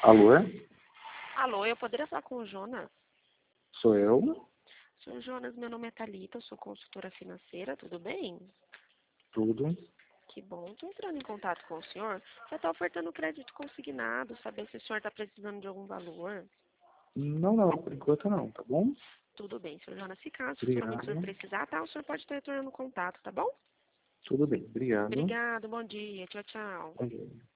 Alô? Alô, eu poderia falar com o Jonas? Sou eu? Senhor Jonas, meu nome é Thalita, eu sou consultora financeira, tudo bem? Tudo? Que bom, estou entrando em contato com o senhor. Você está ofertando crédito consignado, saber se o senhor está precisando de algum valor. Não, por enquanto não, tá bom? Tudo bem, senhor Jonas, se caso futuramente o senhor Obrigado. precisar, tá? O senhor pode estar retornando contato, tá bom? Tudo bem, obrigado. Obrigado, bom dia, tchau, tchau. Bom dia.